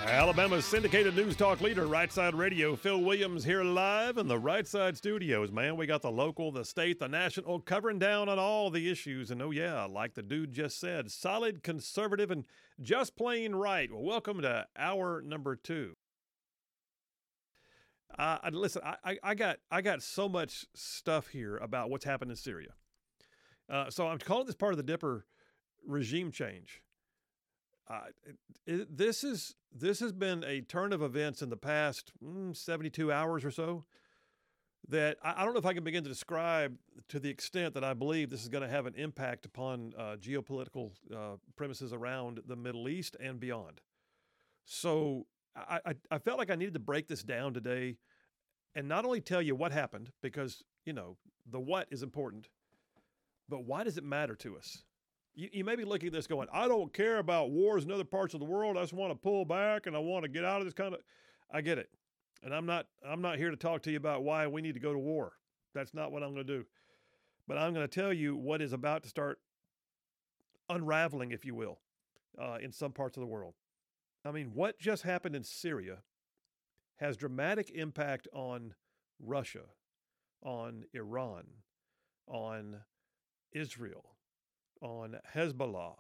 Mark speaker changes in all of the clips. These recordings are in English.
Speaker 1: Alabama's syndicated news talk leader, Right Side Radio. Phil Williams here live in the Right Side studios. Man, we got the local, the state, the national, covering down on all the issues. And oh yeah, like the dude just said, solid, conservative, and just plain right. Well, welcome to hour number 2. Listen, I got so much stuff here about what's happened in Syria. So I'm calling this part of the Dipper regime change. This has been a turn of events in the past 72 hours or so that I don't know if I can begin to describe to the extent that I believe this is going to have an impact upon geopolitical premises around the Middle East and beyond. So I felt like I needed to break this down today and not only tell you what happened, because, you know, the what is important, but why does it matter to us? You may be looking at this going, I don't care about wars in other parts of the world. I just want to pull back and I want to get out of this kind of. I get it. And I'm not here to talk to you about why we need to go to war. That's not what I'm going to do. But I'm going to tell you what is about to start unraveling, if you will, in some parts of the world. I mean, what just happened in Syria has dramatic impact on Russia, on Iran, on Israel, on Hezbollah,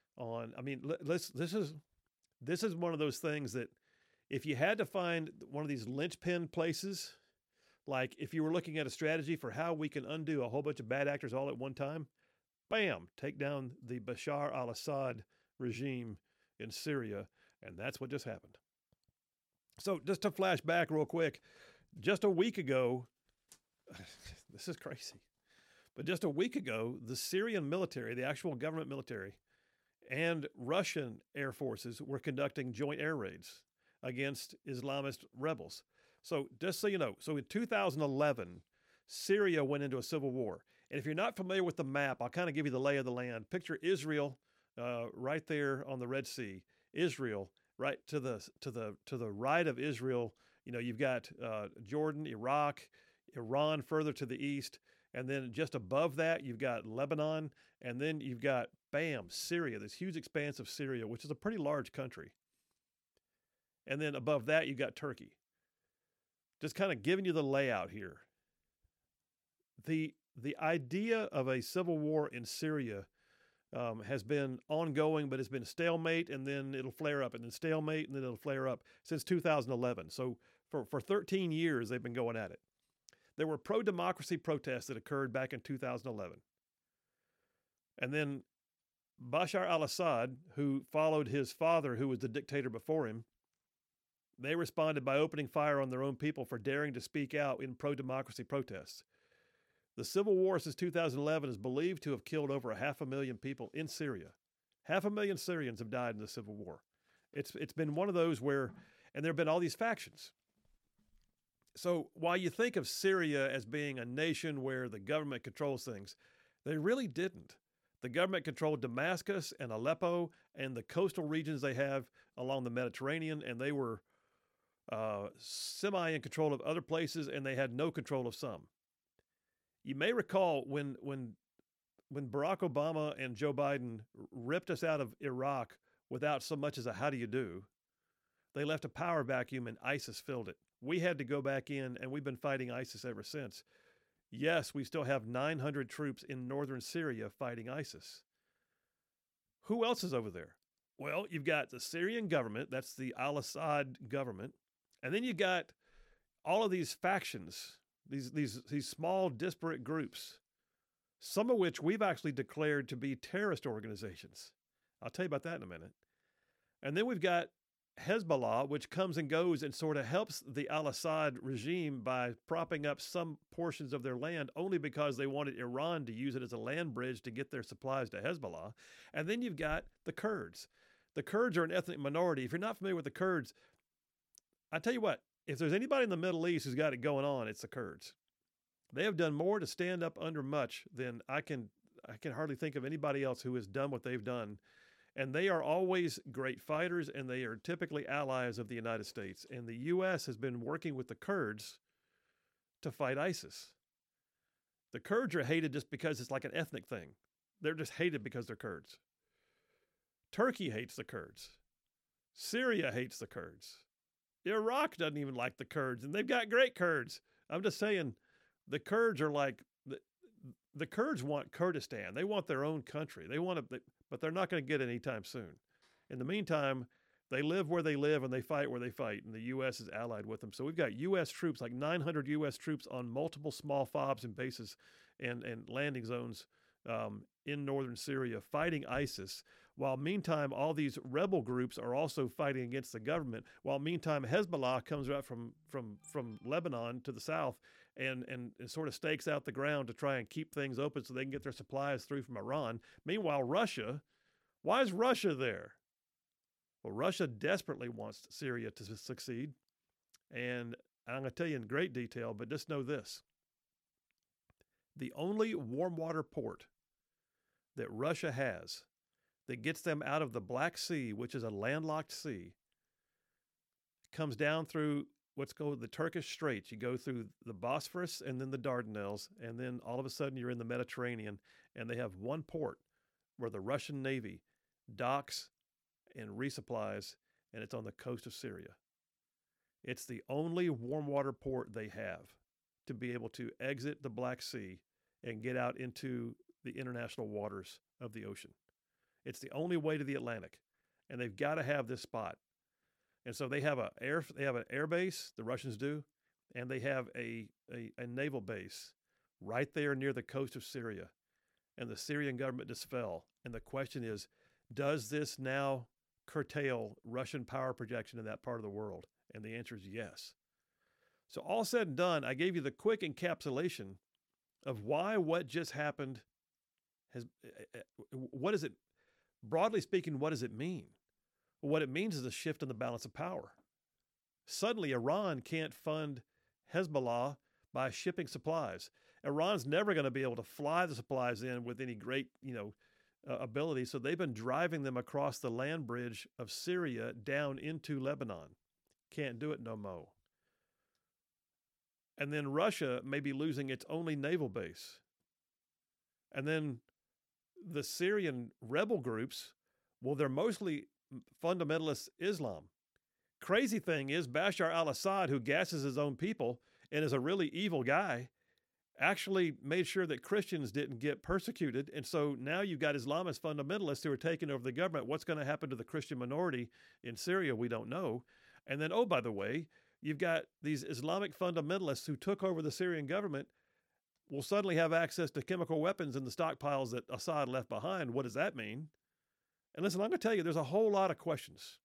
Speaker 1: this is one of those things that if you had to find one of these linchpin places, like if you were looking at a strategy for how we can undo a whole bunch of bad actors all at one time, bam, take down the Bashar al-Assad regime in Syria, and that's what just happened. So just to flash back real quick, just a week ago, this is crazy. But just a week ago, the Syrian military, the actual government military, and Russian air forces were conducting joint air raids against Islamist rebels. So just so you know, so in 2011, Syria went into a civil war. And if you're not familiar with the map, I'll kind of give you the lay of the land. Picture Israel right there on the Red Sea. Israel right to the right of Israel. You know, you've got Jordan, Iraq, Iran further to the east. And then just above that, you've got Lebanon. And then you've got, bam, Syria, this huge expanse of Syria, which is a pretty large country. And then above that, you've got Turkey. Just kind of giving you the layout here. The idea of a civil war in Syria has been ongoing, but it's been stalemate, and then it'll flare up, and then stalemate, and then it'll flare up since 2011. So for 13 years, they've been going at it. There were pro-democracy protests that occurred back in 2011. And then Bashar al-Assad, who followed his father, who was the dictator before him, they responded by opening fire on their own people for daring to speak out in pro-democracy protests. The civil war since 2011 is believed to have killed over 500,000 people in Syria. 500,000 Syrians have died in the civil war. It's been one of those where, and there have been all these factions. So while you think of Syria as being a nation where the government controls things, they really didn't. The government controlled Damascus and Aleppo and the coastal regions they have along the Mediterranean, and they were semi in control of other places, and they had no control of some. You may recall when Barack Obama and Joe Biden ripped us out of Iraq without so much as a how do you do, they left a power vacuum and ISIS filled it. We had to go back in, and we've been fighting ISIS ever since. Yes, we still have 900 troops in northern Syria fighting ISIS. Who else is over there? Well, you've got the Syrian government, that's the al-Assad government, and then you got all of these factions, these small disparate groups, some of which we've actually declared to be terrorist organizations. I'll tell you about that in a minute. And then we've got Hezbollah, which comes and goes and sort of helps the al-Assad regime by propping up some portions of their land only because they wanted Iran to use it as a land bridge to get their supplies to Hezbollah. And then you've got the Kurds. The Kurds are an ethnic minority. If you're not familiar with the Kurds, I tell you what, if there's anybody in the Middle East who's got it going on, it's the Kurds. They have done more to stand up under much than I can hardly think of anybody else who has done what they've done. And they are always great fighters, and they are typically allies of the United States. And the U.S. has been working with the Kurds to fight ISIS. The Kurds are hated just because it's like an ethnic thing. They're just hated because they're Kurds. Turkey hates the Kurds. Syria hates the Kurds. Iraq doesn't even like the Kurds, and they've got great Kurds. I'm just saying, the Kurds are like the Kurds want Kurdistan. They want their own country. They want to, but they're not going to get it anytime soon. In the meantime, they live where they live and they fight where they fight, and the U.S. is allied with them. So we've got U.S. troops, like 900 U.S. troops on multiple small FOBs and bases and landing zones in northern Syria fighting ISIS, while meantime all these rebel groups are also fighting against the government, while meantime Hezbollah comes out from Lebanon to the south and sort of stakes out the ground to try and keep things open so they can get their supplies through from Iran. Meanwhile, Russia, why is Russia there? Well, Russia desperately wants Syria to succeed, and I'm going to tell you in great detail, but just know this. The only warm water port that Russia has that gets them out of the Black Sea, which is a landlocked sea, comes down through what's called the Turkish Straits. You go through the Bosphorus and then the Dardanelles, and then all of a sudden you're in the Mediterranean, and they have one port where the Russian Navy docks and resupplies, and it's on the coast of Syria. It's the only warm water port they have to be able to exit the Black Sea and get out into the international waters of the ocean. It's the only way to the Atlantic, and they've got to have this spot. And so they have an air base, the Russians do, and they have a naval base right there near the coast of Syria. And the Syrian government just fell. And the question is, does this now curtail Russian power projection in that part of the world? And the answer is yes. So all said and done, I gave you the quick encapsulation of why what just happened has, what is it, broadly speaking, what does it mean? Well, what it means is a shift in the balance of power. Suddenly, Iran can't fund Hezbollah by shipping supplies. Iran's never going to be able to fly the supplies in with any great, ability. So they've been driving them across the land bridge of Syria down into Lebanon. Can't do it no more. And then Russia may be losing its only naval base. And then the Syrian rebel groups, well, they're mostly fundamentalist Islam. Crazy thing is, Bashar al-Assad, who gasses his own people and is a really evil guy, actually made sure that Christians didn't get persecuted. And so now you've got Islamist fundamentalists who are taking over the government. What's going to happen to the Christian minority in Syria? We don't know. And then, oh, by the way, you've got these Islamic fundamentalists who took over the Syrian government will suddenly have access to chemical weapons in the stockpiles that Assad left behind. What does that mean? And listen, I'm going to tell you, there's a whole lot of questions.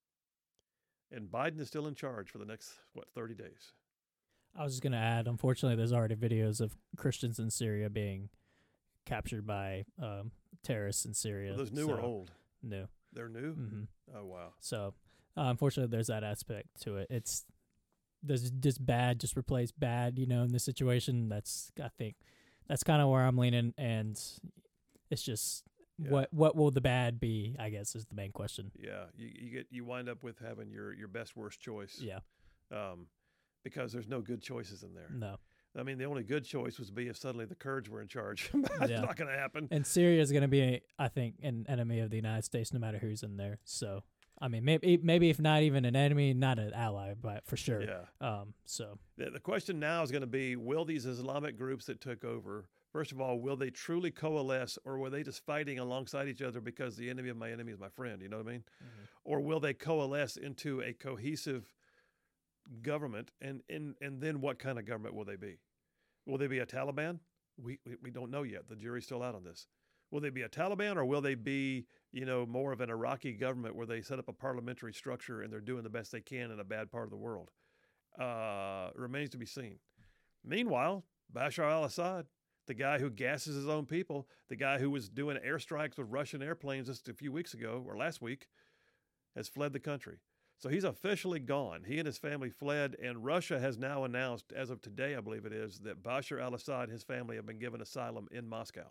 Speaker 1: And Biden is still in charge for the next, 30 days.
Speaker 2: I was just going to add, unfortunately, there's already videos of Christians in Syria being captured by terrorists in Syria.
Speaker 1: Are those new or old?
Speaker 2: New.
Speaker 1: They're new?
Speaker 2: Mm-hmm.
Speaker 1: Oh, wow.
Speaker 2: So, unfortunately, there's that aspect to it. There's just bad, just replace bad, in this situation. I think that's kind of where I'm leaning, and it's just, what will the bad be, I guess, is the main question.
Speaker 1: Yeah, you wind up with having your best worst choice.
Speaker 2: Yeah.
Speaker 1: Because there's no good choices in there.
Speaker 2: No.
Speaker 1: I mean, the only good choice would be if suddenly the Kurds were in charge. That's not going to happen.
Speaker 2: And Syria is going to be, I think, an enemy of the United States no matter who's in there. So, I mean, maybe if not even an enemy, not an ally, but for sure.
Speaker 1: Yeah.
Speaker 2: So
Speaker 1: the question now is going to be, will these Islamic groups that took over, first of all, will they truly coalesce, or were they just fighting alongside each other because the enemy of my enemy is my friend? You know what I mean? Mm-hmm. Or will they coalesce into a cohesive government, and then what kind of government will they be? Will they be a Taliban? We don't know yet. The jury's still out on this. Will they be a Taliban, or will they be, more of an Iraqi government where they set up a parliamentary structure and they're doing the best they can in a bad part of the world? Remains to be seen. Meanwhile, Bashar al-Assad, the guy who gasses his own people, the guy who was doing airstrikes with Russian airplanes just a few weeks ago or last week, has fled the country. So he's officially gone. He and his family fled, and Russia has now announced, as of today, I believe it is, that Bashar al-Assad and his family have been given asylum in Moscow.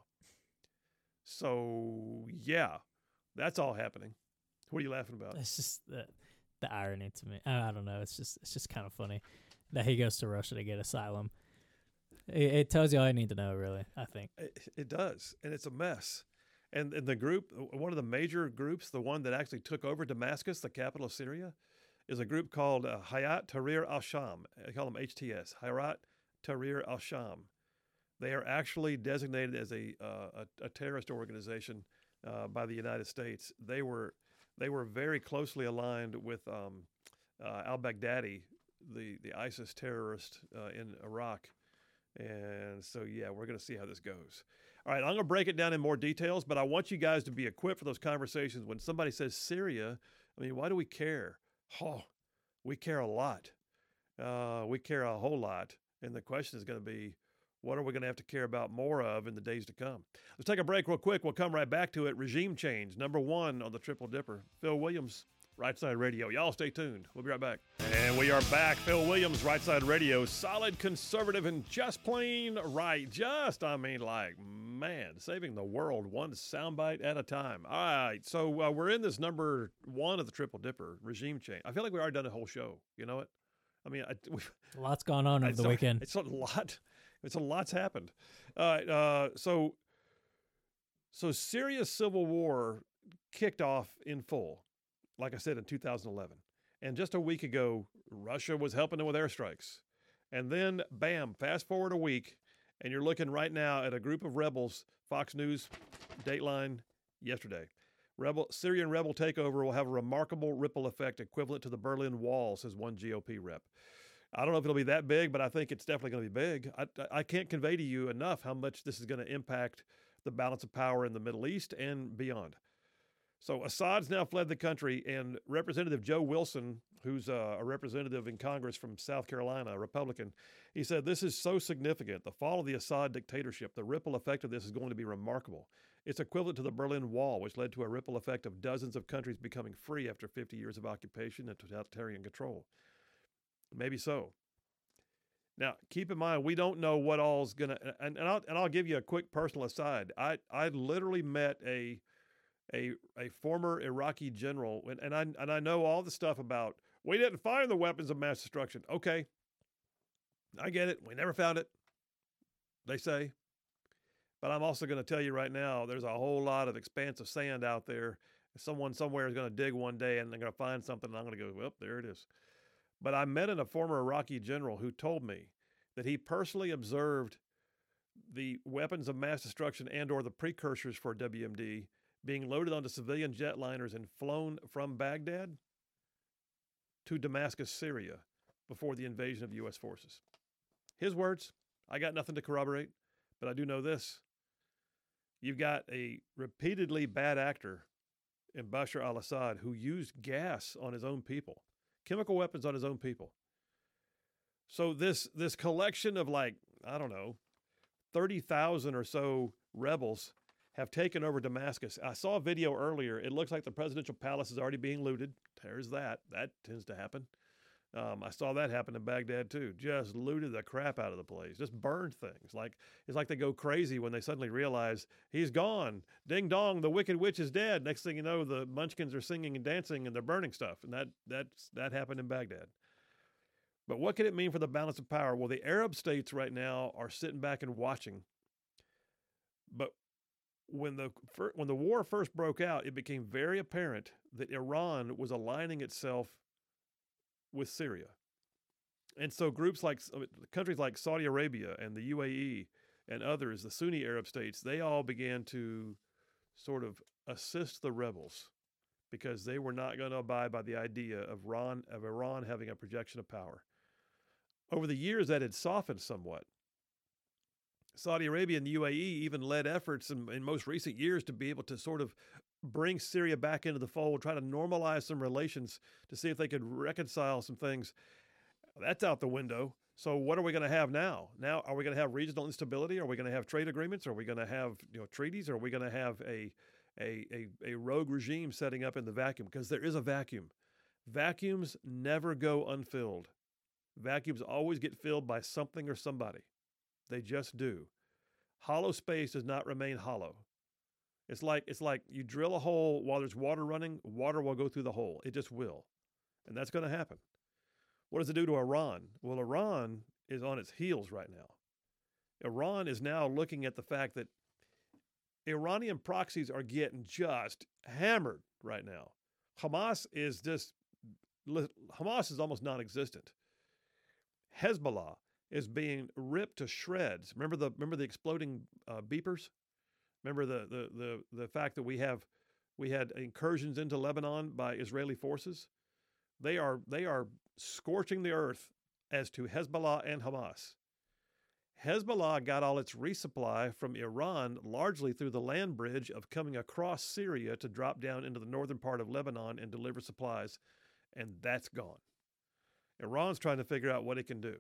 Speaker 1: So, yeah, that's all happening. What are you laughing about?
Speaker 2: It's just the irony to me. I don't know. It's just kind of funny that he goes to Russia to get asylum. It tells you all you need to know, really, I think.
Speaker 1: It does, and it's a mess. And the group, one of the major groups, the one that actually took over Damascus, the capital of Syria, is a group called Hayat Tahrir al-Sham. They call them HTS, Hayat Tahrir al-Sham. They are actually designated as a terrorist organization by the United States. They were very closely aligned with al-Baghdadi, the ISIS terrorist in Iraq. And so, yeah, we're going to see how this goes. All right, I'm going to break it down in more details, but I want you guys to be equipped for those conversations. When somebody says Syria, I mean, why do we care? Oh, we care a lot. We care a whole lot. And the question is going to be, what are we going to have to care about more of in the days to come? Let's take a break real quick. We'll come right back to it. Regime change, number 1 on the Triple Dipper. Phil Williams, Right Side Radio. Y'all stay tuned. We'll be right back. And we are back. Phil Williams, Right Side Radio. Solid conservative and just plain right. Saving the world one soundbite at a time. All right. So we're in this number 1 of the Triple Dipper, regime change. I feel like we already done a whole show. You know what? I mean,
Speaker 2: a lot's gone on over the weekend.
Speaker 1: It's a lot. It's a lot's happened. All right. So Syria's civil war kicked off in full, like I said, in 2011. And just a week ago, Russia was helping them with airstrikes. And then, bam, fast forward a week, and you're looking right now at a group of rebels, Fox News, Dateline, yesterday. Syrian rebel takeover will have a remarkable ripple effect equivalent to the Berlin Wall, says one GOP rep. I don't know if it'll be that big, but I think it's definitely going to be big. I can't convey to you enough how much this is going to impact the balance of power in the Middle East and beyond. So Assad's now fled the country, and Representative Joe Wilson, who's a representative in Congress from South Carolina, a Republican, he said, this is so significant. The fall of the Assad dictatorship, the ripple effect of this is going to be remarkable. It's equivalent to the Berlin Wall, which led to a ripple effect of dozens of countries becoming free after 50 years of occupation and totalitarian control. Maybe so. Now, keep in mind, we don't know what all's going to, and I'll give you a quick personal aside. I literally met a former Iraqi general, and I know all the stuff about, we didn't find the weapons of mass destruction. Okay, I get it. We never found it, they say. But I'm also going to tell you right now, there's a whole lot of expanse of sand out there. Someone somewhere is going to dig one day, and they're going to find something, and I'm going to go, well, there it is. But I met a former Iraqi general who told me that he personally observed the weapons of mass destruction and or the precursors for WMD being loaded onto civilian jetliners and flown from Baghdad to Damascus, Syria, before the invasion of U.S. forces. His words, I got nothing to corroborate, but I do know this. You've got a repeatedly bad actor in Bashar al-Assad who used gas on his own people, chemical weapons on his own people. So this collection of 30,000 or so rebels have taken over Damascus. I saw a video earlier. It looks like the presidential palace is already being looted. There's that. That tends to happen. I saw that happen in Baghdad too. Just looted the crap out of the place. Just burned things. It's like they go crazy when they suddenly realize he's gone. Ding dong, the Wicked Witch is dead. Next thing you know, the Munchkins are singing and dancing and they're burning stuff. And that happened in Baghdad. But what can it mean for the balance of power? Well, the Arab states right now are sitting back and watching. But when the war first broke out, it became very apparent that Iran was aligning itself with Syria. And so countries like Saudi Arabia and the UAE and others, the Sunni Arab states, they all began to sort of assist the rebels because they were not going to abide by the idea of Iran having a projection of power. Over the years, that had softened somewhat. Saudi Arabia and the UAE even led efforts in most recent years to be able to sort of bring Syria back into the fold, try to normalize some relations to see if they could reconcile some things. That's out the window. So what are we going to have now? Now, are we going to have regional instability? Are we going to have trade agreements? Are we going to have treaties? Are we going to have a rogue regime setting up in the vacuum? Because there is a vacuum. Vacuums never go unfilled. Vacuums always get filled by something or somebody. They just do. Hollow space does not remain hollow. It's like you drill a hole while there's water running, water will go through the hole. It just will. And that's going to happen. What does it do to Iran? Well, Iran is on its heels right now. Iran is now looking at the fact that Iranian proxies are getting just hammered right now. Hamas is almost non-existent. Hezbollah is being ripped to shreds. Remember the exploding beepers? Remember the fact that we had incursions into Lebanon by Israeli forces? They are scorching the earth as to Hezbollah and Hamas. Hezbollah got all its resupply from Iran largely through the land bridge of coming across Syria to drop down into the northern part of Lebanon and deliver supplies, and that's gone. Iran's trying to figure out what it can do.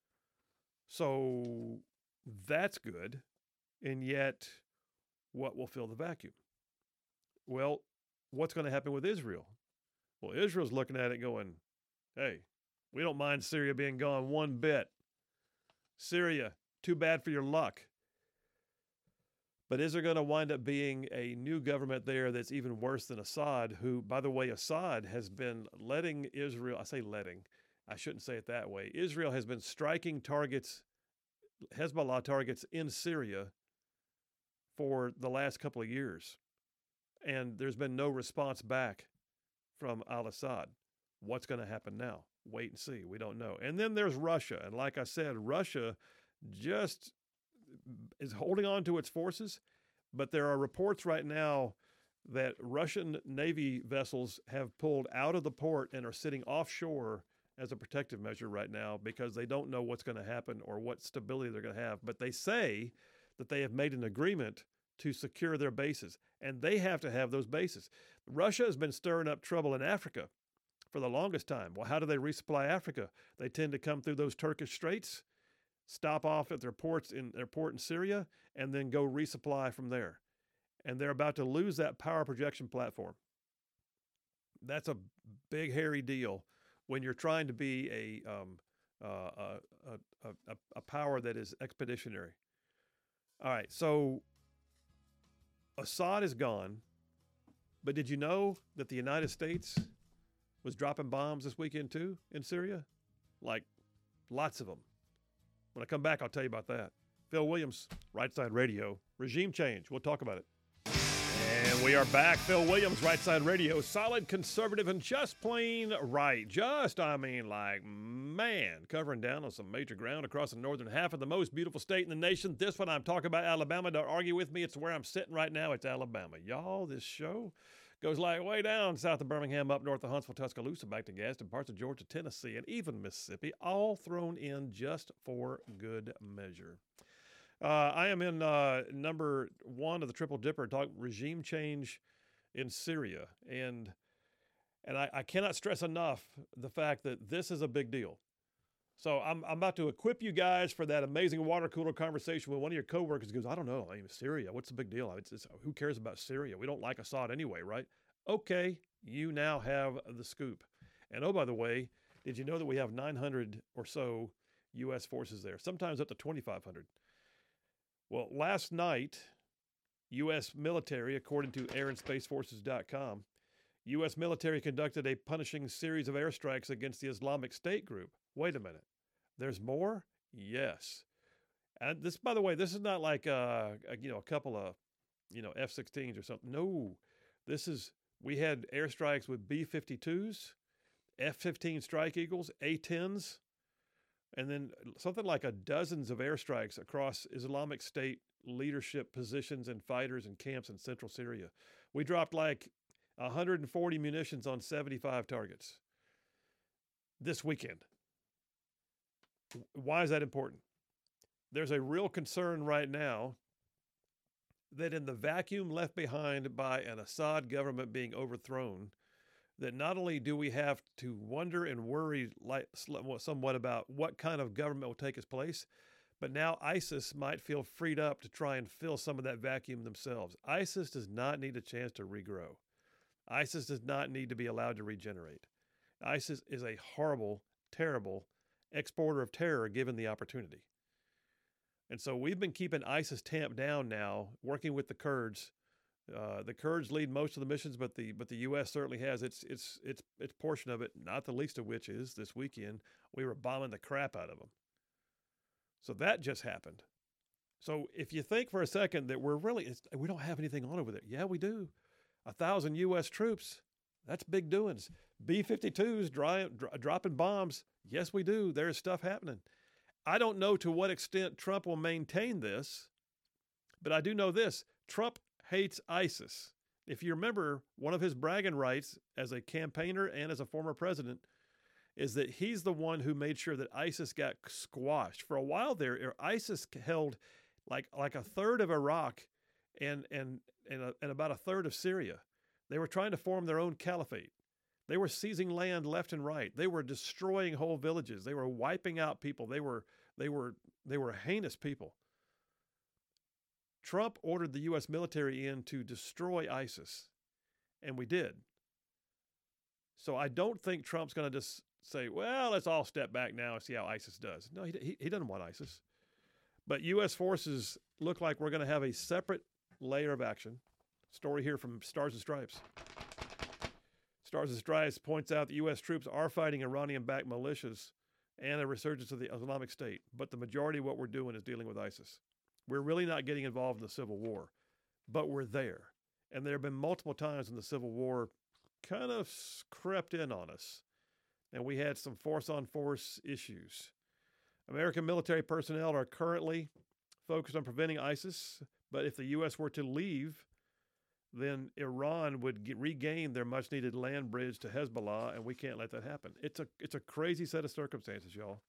Speaker 1: So that's good, and yet what will fill the vacuum? Well, what's going to happen with Israel? Well, Israel's looking at it going, hey, we don't mind Syria being gone one bit. Syria, too bad for your luck. But is there going to wind up being a new government there that's even worse than Assad, who, by the way, Assad has been letting Israel, I say letting, I shouldn't say it that way. Israel has been striking targets, Hezbollah targets in Syria for the last couple of years. And there's been no response back from al-Assad. What's going to happen now? Wait and see. We don't know. And then there's Russia. And like I said, Russia just is holding on to its forces. But there are reports right now that Russian Navy vessels have pulled out of the port and are sitting offshore as a protective measure right now because they don't know what's going to happen or what stability they're going to have. But they say that they have made an agreement to secure their bases, and they have to have those bases. Russia has been stirring up trouble in Africa for the longest time. Well, how do they resupply Africa? They tend to come through those Turkish straits, stop off at their port in Syria, and then go resupply from there. And they're about to lose that power projection platform. That's a big, hairy deal when you're trying to be a power that is expeditionary. All right, so Assad is gone, but did you know that the United States was dropping bombs this weekend too in Syria? Like, lots of them. When I come back, I'll tell you about that. Phil Williams, Right Side Radio. Regime change. We'll talk about it. And we are back. Phil Williams, Right Side Radio. Solid, conservative, and just plain right. Covering down on some major ground across the northern half of the most beautiful state in the nation. This one I'm talking about, Alabama. Don't argue with me. It's where I'm sitting right now. It's Alabama. Y'all, this show goes like way down south of Birmingham, up north of Huntsville, Tuscaloosa, back to Gadsden, parts of Georgia, Tennessee, and even Mississippi, all thrown in just for good measure. I am in number one of the Triple Dipper, talking regime change in Syria. And I cannot stress enough the fact that this is a big deal. So I'm about to equip you guys for that amazing water cooler conversation with one of your coworkers who goes, I don't know, Syria, what's the big deal? Who cares about Syria? We don't like Assad anyway, right? Okay, you now have the scoop. And oh, by the way, did you know that we have 900 or so U.S. forces there, sometimes up to 2,500? Well, last night, U.S. military, according to AirAndSpaceForces.com, U.S. military conducted a punishing series of airstrikes against the Islamic State group. Wait a minute. There's more? Yes. And this, by the way, this is not like a couple of F-16s or something. No, we had airstrikes with B-52s, F-15 Strike Eagles, A-10s, and then something like dozens of airstrikes across Islamic State leadership positions and fighters and camps in central Syria. We dropped like 140 munitions on 75 targets this weekend. Why is that important? There's a real concern right now that in the vacuum left behind by an Assad government being overthrown, that not only do we have to wonder and worry somewhat about what kind of government will take its place, but now ISIS might feel freed up to try and fill some of that vacuum themselves. ISIS does not need a chance to regrow. ISIS does not need to be allowed to regenerate. ISIS is a horrible, terrible exporter of terror given the opportunity. And so we've been keeping ISIS tamped down now, working with the Kurds. The Kurds lead most of the missions, but the U.S. certainly has its portion of it, not the least of which is this weekend we were bombing the crap out of them. So that just happened. So if you think for a second that we don't have anything on over there. Yeah, we do. 1,000 U.S. troops. That's big doings. B-52s dropping bombs. Yes, we do. There's stuff happening. I don't know to what extent Trump will maintain this, but I do know this. Trump hates ISIS. If you remember, one of his bragging rights as a campaigner and as a former president is that he's the one who made sure that ISIS got squashed. For a while there, ISIS held like a third of Iraq and about a third of Syria. They were trying to form their own caliphate. They were seizing land left and right. They were destroying whole villages. They were wiping out people. They were heinous people. Trump ordered the U.S. military in to destroy ISIS, and we did. So I don't think Trump's going to just say, well, let's all step back now and see how ISIS does. No, he doesn't want ISIS. But U.S. forces look like we're going to have a separate layer of action. Story here from Stars and Stripes. Stars and Stripes points out that U.S. troops are fighting Iranian-backed militias and a resurgence of the Islamic State, but the majority of what we're doing is dealing with ISIS. We're really not getting involved in the Civil War, but we're there. And there have been multiple times in the Civil War kind of crept in on us, and we had some force-on-force issues. American military personnel are currently focused on preventing ISIS, but if the U.S. were to leave, then Iran would regain their much-needed land bridge to Hezbollah, and we can't let that happen. It's a crazy set of circumstances, y'all.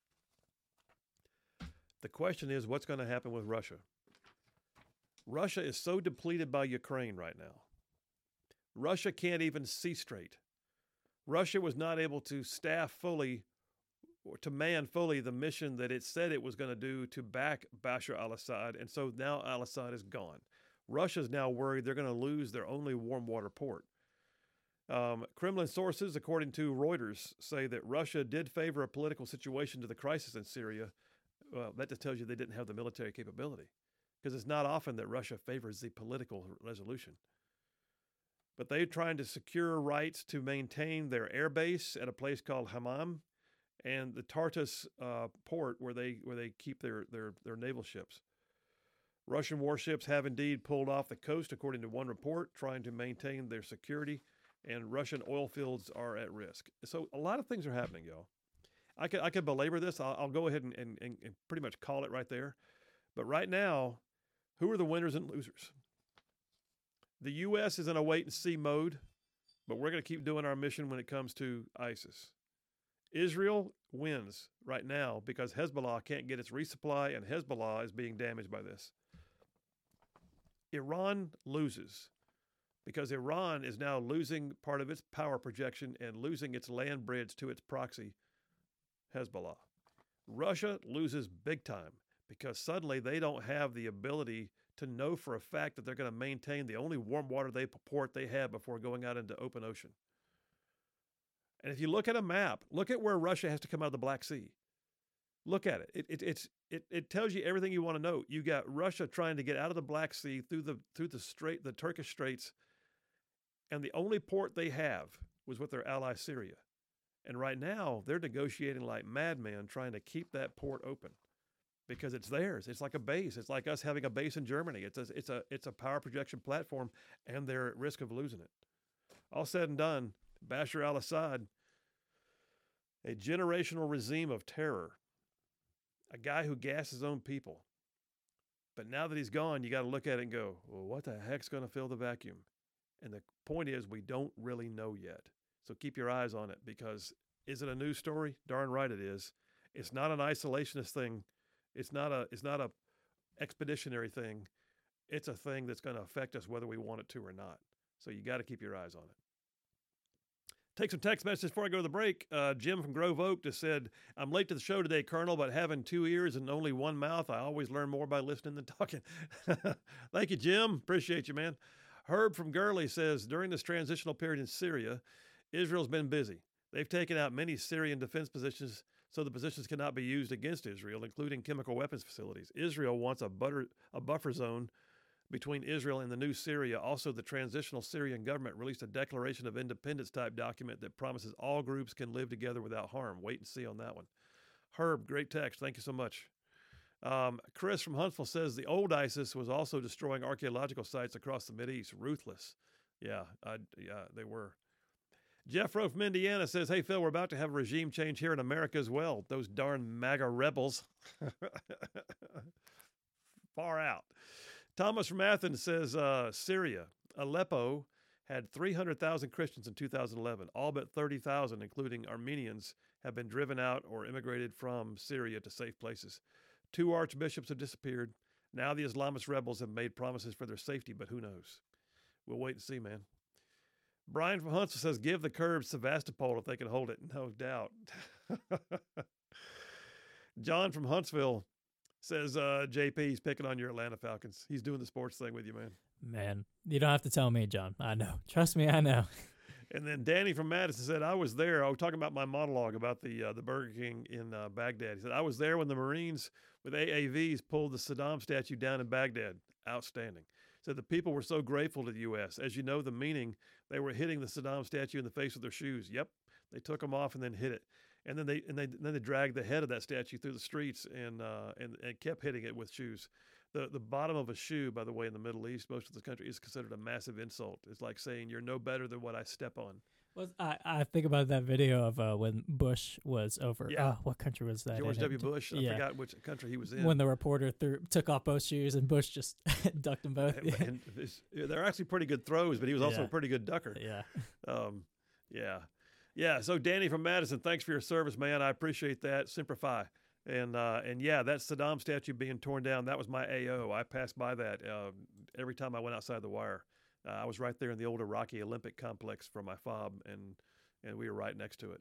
Speaker 1: The question is, what's going to happen with Russia? Russia is so depleted by Ukraine right now. Russia can't even see straight. Russia was not able to staff fully or to man fully the mission that it said it was going to do to back Bashar al-Assad, and so now al-Assad is gone. Russia's now worried they're going to lose their only warm water port. Kremlin sources, according to Reuters, say that Russia did favor a political situation to the crisis in Syria. Well, that just tells you they didn't have the military capability, because it's not often that Russia favors the political resolution. But they're trying to secure rights to maintain their air base at a place called Hammam and the Tartus port where they keep their naval ships. Russian warships have indeed pulled off the coast, according to one report, trying to maintain their security, and Russian oil fields are at risk. So a lot of things are happening, y'all. I could belabor this. I'll go ahead and pretty much call it right there. But right now, who are the winners and losers? The U.S. is in a wait-and-see mode, but we're going to keep doing our mission when it comes to ISIS. Israel wins right now because Hezbollah can't get its resupply, and Hezbollah is being damaged by this. Iran loses because Iran is now losing part of its power projection and losing its land bridge to its proxy, Hezbollah. Russia loses big time because suddenly they don't have the ability to know for a fact that they're going to maintain the only warm water port they have before going out into open ocean. And if you look at a map, look at where Russia has to come out of the Black Sea. Look at it. It tells you everything you want to know. You got Russia trying to get out of the Black Sea through the Turkish Straits, and the only port they have was with their ally Syria. And right now, they're negotiating like madmen trying to keep that port open because it's theirs. It's like a base. It's like us having a base in Germany. It's a power projection platform, and they're at risk of losing it. All said and done, Bashar al-Assad, a generational regime of terror, a guy who gassed his own people. But now that he's gone, you got to look at it and go, well, what the heck's going to fill the vacuum? And the point is, we don't really know yet. So keep your eyes on it, because is it a news story? Darn right it is. It's not an isolationist thing. It's not a expeditionary thing. It's a thing that's going to affect us whether we want it to or not. So you got to keep your eyes on it. Take some text messages before I go to the break. Jim from Grove Oak just said, I'm late to the show today, Colonel, but having 2 ears and only one mouth, I always learn more by listening than talking. Thank you, Jim. Appreciate you, man. Herb from Gurley says, during this transitional period in Syria, Israel's been busy. They've taken out many Syrian defense positions, so the positions cannot be used against Israel, including chemical weapons facilities. Israel wants a buffer zone between Israel and the new Syria. Also, the transitional Syrian government released a Declaration of Independence type document that promises all groups can live together without harm. Wait and see on that one. Herb, great text. Thank you so much. Chris from Huntsville says the old ISIS was also destroying archaeological sites across the Mideast. Ruthless. Yeah, they were. Jeff Rowe from Indiana says, hey, Phil, we're about to have a regime change here in America as well. Those darn MAGA rebels. Far out. Thomas from Athens says, Syria, Aleppo had 300,000 Christians in 2011. All but 30,000, including Armenians, have been driven out or immigrated from Syria to safe places. 2 archbishops have disappeared. Now the Islamist rebels have made promises for their safety, but who knows? We'll wait and see, man. Brian from Huntsville says, give the Kurds Sevastopol if they can hold it. No doubt. John from Huntsville says, JP's picking on your Atlanta Falcons. He's doing the sports thing with you, man.
Speaker 2: Man, you don't have to tell me, John. I know. Trust me, I know.
Speaker 1: And then Danny from Madison said, I was there. I was talking about my monologue about the Burger King in Baghdad. He said, I was there when the Marines with AAVs pulled the Saddam statue down in Baghdad. Outstanding. Said the people were so grateful to the U.S. As you know, the meaning, they were hitting the Saddam statue in the face with their shoes. Yep, they took them off and then hit it, and then they dragged the head of that statue through the streets and kept hitting it with shoes. The bottom of a shoe, by the way, in the Middle East, most of the country, is considered a massive insult. It's like saying you're no better than what I step on.
Speaker 2: Well, I think about that video of when Bush was over.
Speaker 1: Yeah.
Speaker 2: What country was that?
Speaker 1: George W. Bush. I forgot which country he was in.
Speaker 2: When the reporter took off both shoes and Bush just ducked them both.
Speaker 1: And they're actually pretty good throws, but he was also a pretty good ducker.
Speaker 2: Yeah.
Speaker 1: Yeah. So Danny from Madison, thanks for your service, man. I appreciate that. Simplify. And yeah, that Saddam statue being torn down, that was my AO. I passed by that every time I went outside the wire. I was right there in the old Iraqi Olympic complex for my fob, and we were right next to it.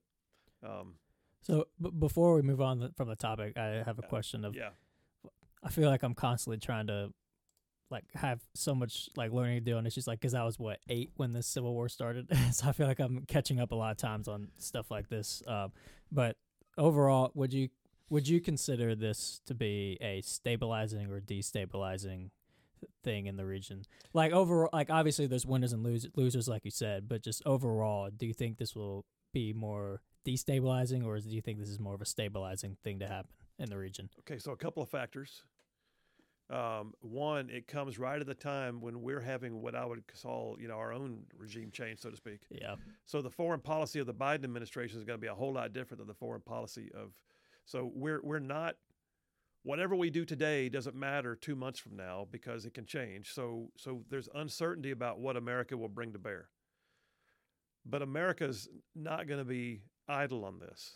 Speaker 2: So before we move on from the topic, I have a question of.
Speaker 1: Yeah.
Speaker 2: I feel like I'm constantly trying to, like, have so much like learning to do, and it's just like because I was 8 when this Civil War started, so I feel like I'm catching up a lot of times on stuff like this. But overall, would you consider this to be a stabilizing or destabilizing thing in the region? Like overall, like obviously there's winners and losers, like you said, but just overall, do you think this will be more destabilizing, or do you think this is more of a stabilizing thing to happen in the region?
Speaker 1: Okay, so a couple of factors. One, it comes right at the time when we're having what I would call, our own regime change, so to speak.
Speaker 2: Yeah.
Speaker 1: So the foreign policy of the Biden administration is going to be a whole lot different than the foreign policy of. So we're not. Whatever we do today doesn't matter 2 months from now because it can change. So there's uncertainty about what America will bring to bear. But America's not going to be idle on this.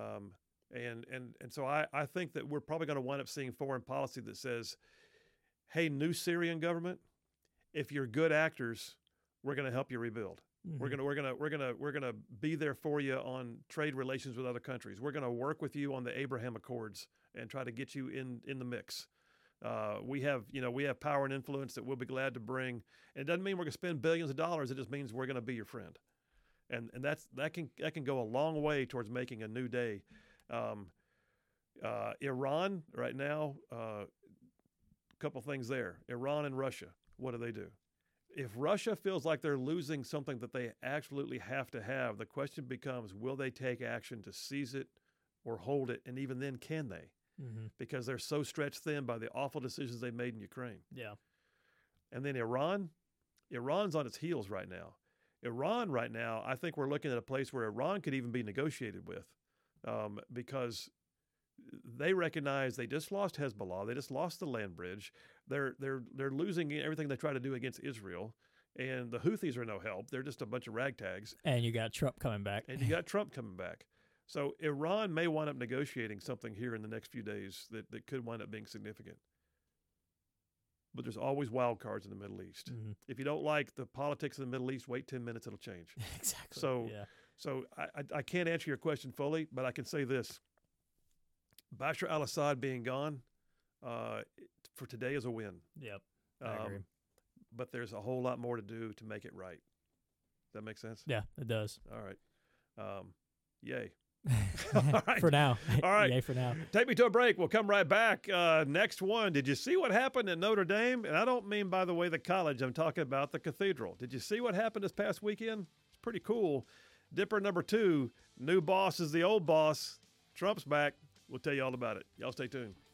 Speaker 1: And so I think that we're probably going to wind up seeing foreign policy that says, hey, new Syrian government, if you're good actors, we're going to help you rebuild. Mm-hmm. We're gonna be there for you on trade relations with other countries. We're going to work with you on the Abraham Accords and try to get you in the mix. We have power and influence that we'll be glad to bring. And it doesn't mean we're going to spend billions of dollars. It just means we're going to be your friend. And that can go a long way towards making a new day. Iran right now, a couple things there. Iran and Russia, what do? If Russia feels like they're losing something that they absolutely have to have, the question becomes, will they take action to seize it or hold it? And even then, can they? Mm-hmm. Because they're so stretched thin by the awful decisions they made in Ukraine.
Speaker 2: Yeah.
Speaker 1: And then Iran's on its heels right now. Iran right now, I think we're looking at a place where Iran could even be negotiated with because they recognize they just lost Hezbollah. They just lost the land bridge. They're losing everything they try to do against Israel. And the Houthis are no help. They're just a bunch of ragtags.
Speaker 2: And you got Trump coming back.
Speaker 1: So Iran may wind up negotiating something here in the next few days that could wind up being significant. But there's always wild cards in the Middle East. Mm-hmm. If you don't like the politics of the Middle East, wait 10 minutes, it'll change.
Speaker 2: Exactly.
Speaker 1: So I can't answer your question fully, but I can say this. Bashar al-Assad being gone for today is a win.
Speaker 2: Yep, I agree.
Speaker 1: But there's a whole lot more to do to make it right. Does that make sense?
Speaker 2: Yeah, it does.
Speaker 1: All right. Yay.
Speaker 2: All right. For now.
Speaker 1: All right.
Speaker 2: Yay for now.
Speaker 1: Take me to a break. We'll come right back. Next one. Did you see what happened at Notre Dame? And I don't mean, by the way, the college. I'm talking about the cathedral. Did you see what happened this past weekend? It's pretty cool. Dipper number 2. New boss is the old boss. Trump's back. We'll tell you all about it. Y'all stay tuned.